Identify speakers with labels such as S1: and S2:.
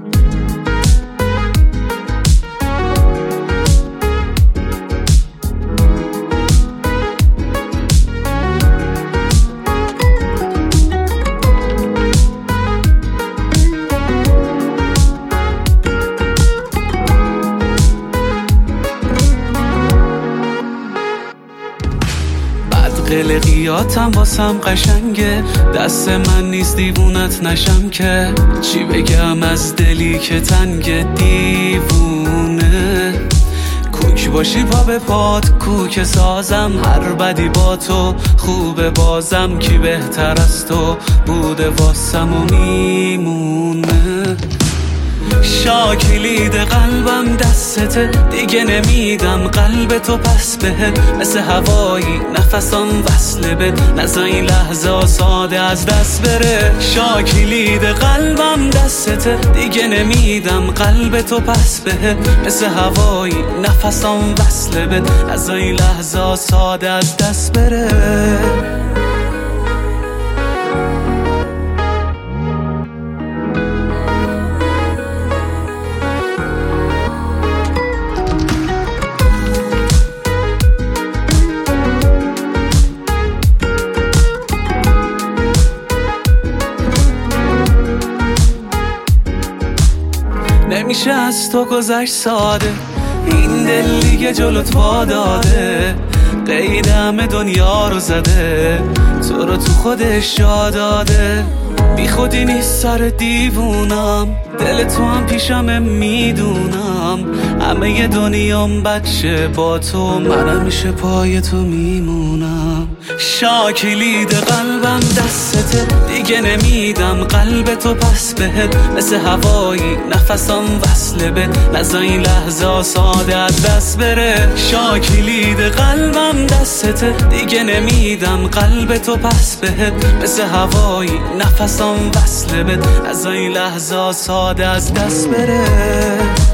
S1: قلقیاتم واسم قشنگه، دست من نیست دیوونت نشم که. چی بگم از دلی که تنگ دیوونه، کوک باشی پا به پات کوک سازم. هر بدی با تو خوبه بازم، کی بهتر از تو بوده واسم و میمونه. شاکلید قلبم دستته، دیگه نمیدم قلب تو پس بهت. مثل هوایی نفسام وصله بد، نزا این لحظه ساده از دست بره. شاکلید قلبم دستته، دیگه نمیدم قلب تو پس بهت. مثل هوایی نفسام وصله بد، نزا این لحظه ساده از دست بره. نمیشه از تو گذشت ساده، این دل دیگه جلوت واداده. قید همه دنیا رو زده، تو رو تو خودش جا داده. بی خودی نیست سر دیوونم، دل تو هم پیشمه میدونم. همه دنیام بچه با تو، من همیشه پای تو میمونم. شاکلید قلبم دستته، دیگه نمیدم قلب تو پس بهت. مثل هوایی نفسام وصله بد، نزا این لحظه ساده از دست بره. شاکلید قلبم دستته، دیگه نمیدم قلب تو پس بهت. مثل هوایی نفسام وصله بد، نزا این لحظه ساده از دست بره.